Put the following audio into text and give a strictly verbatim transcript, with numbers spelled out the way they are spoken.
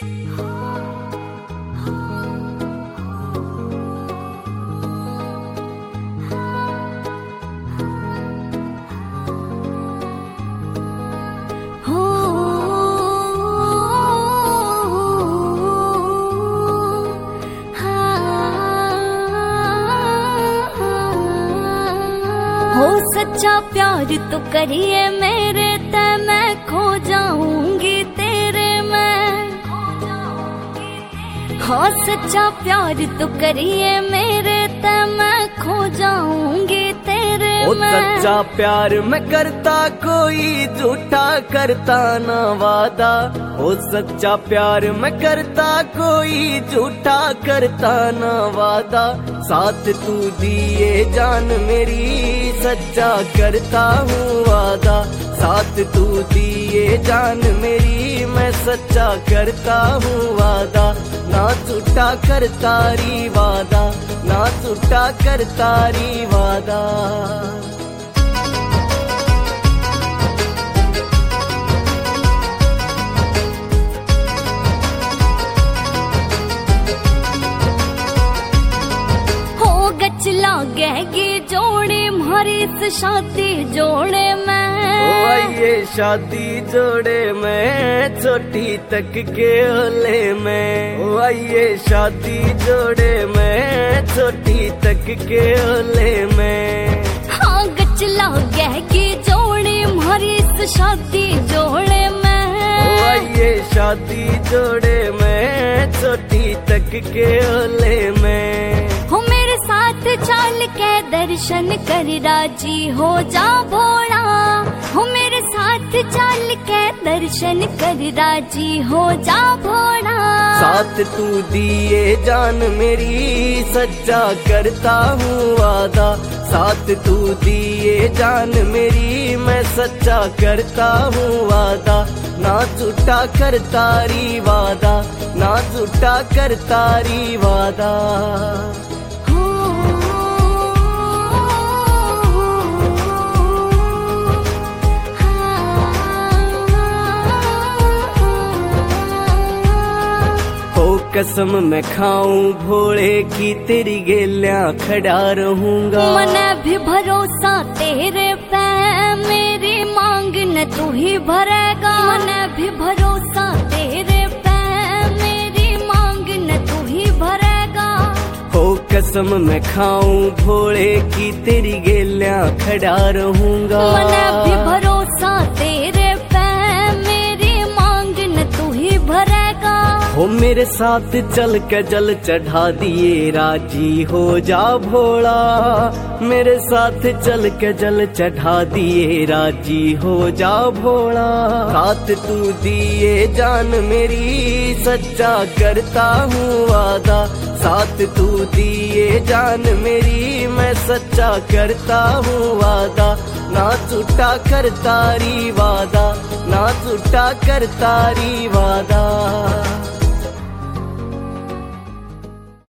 हो सच्चा प्यार तो करिए मेरे ते मैं खो जाऊंगी तेरे में। हाँ सच्चा प्यार तो करिए मेरे ते मैं खो जाऊंगी तेरे ओ में। सच्चा प्यार मैं करता कोई झूठा करता ना वादा। ओ सच्चा प्यार मैं करता कोई झूठा करता ना वादा। साथ तू दिए जान मेरी सच्चा करता हूँ वादा। साथ तू दिए जान मेरी मैं सच्चा करता हूँ वादा। ना झूठा करता री वादा, ना झूठा करता री वादा। लागेगी जोड़ी हमारी इस शादी जोड़े में। ओ आइए शादी जोड़े में छोटी तक के ओले में। ओ आइए शादी जोड़े में छोटी तक के ओले में। हाँ गच लागेगी जोड़ी हमारी इस शादी जोड़े में। ओ आइए शादी जोड़े में छोटी तक के ओले में। हो मेरे साथ चाल के दर्शन कर राजी हो जा भोला। हो मेरे साथ चाल के दर्शन कर राजी हो जा भोला। साथ तू दिए जान मेरी सच्चा करता हूँ वादा। साथ तू दिए जान मेरी मैं सच्चा करता हूँ वादा। ना झूठा करता री वादा, ना झूठा करता री वादा। कसम मैं खाऊं भोले की तेरी गेलियां खड़ा रहूंगा। मने भी भरोसा तेरे पे मेरी मांग न तू ही भरेगा। मने भी भरोसा तेरे पे मेरी मांग न तू ही भरेगा। हो कसम मैं खाऊं भोले की तेरी गेलियां खड़ा रहूंगा। मने भी भरोसा तेरे पे मेरी मांग न तू ही भरेगा। हो मेरे साथ चल के जल चढ़ा दिए राजी हो जा भोला। मेरे साथ चल के जल चढ़ा दिए राजी हो जा भोला। साथ तू दिए जान मेरी सच्चा करता हूँ वादा। साथ तू दिए जान मेरी मैं सच्चा करता हूँ वादा। ना झूठा करता री वादा, ना झूठा करता री वादा।